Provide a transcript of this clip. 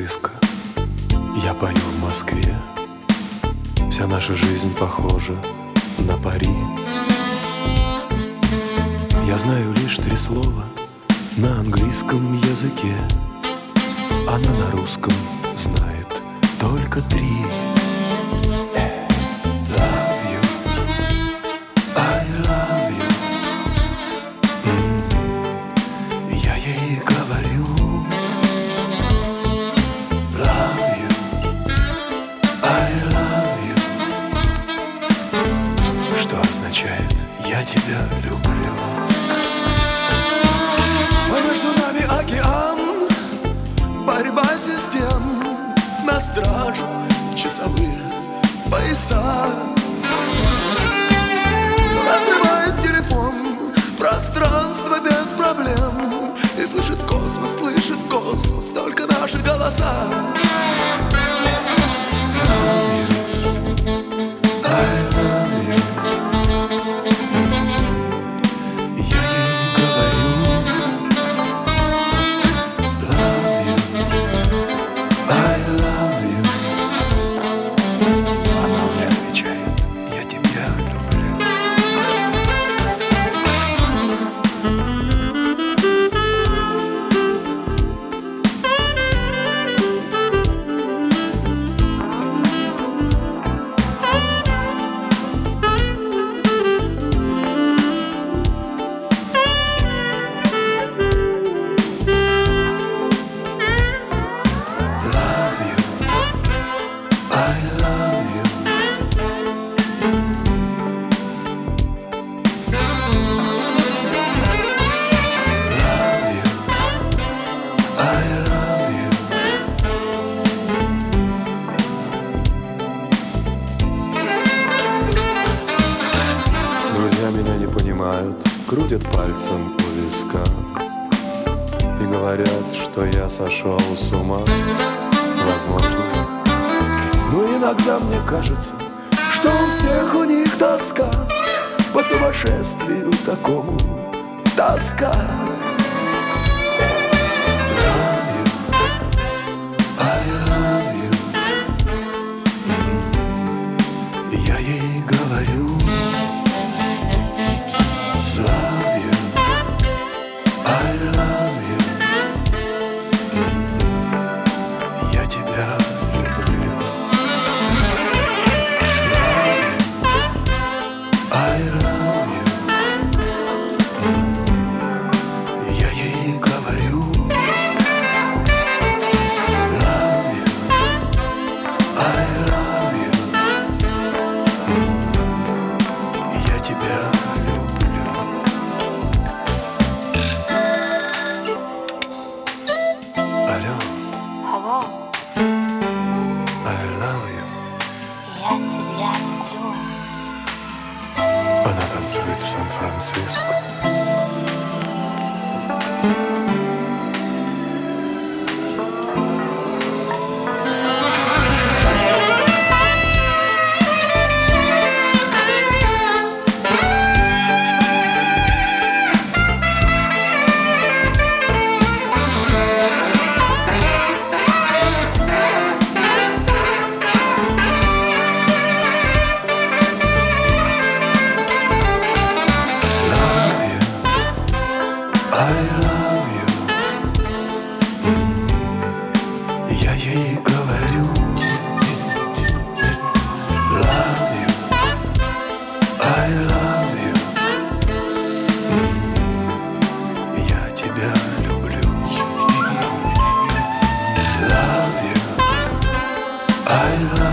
Сан-Франциско. Я пою в Москве. Вся наша жизнь похожа на пари. Я знаю лишь 3 слова на английском языке. Она на русском знает только 3. Love you, I love you. Я ей говорю love you, I love you, что означает я тебя люблю. А между нами океан, борьба систем, на страже часовые пояса. Разрывает телефон, пространство без проблем, и слышит космос только наши голоса. Друзья меня не понимают, крутят пальцем у виска и говорят, что я сошел с ума. Возможно. Но иногда мне кажется, что у всех у них тоска по сумасшествию такому. Тоска. Я ей говорю love you, I love you. Я тебя люблю. I love you. Я ей говорю love you, I love you. Я тебя люблю. Алло, Алло, I love you. я тебя люблю. Она танцует в Сан-Франциско. I love you. Я ей говорю love you, I love you. Я тебя люблю. Love you, I love you.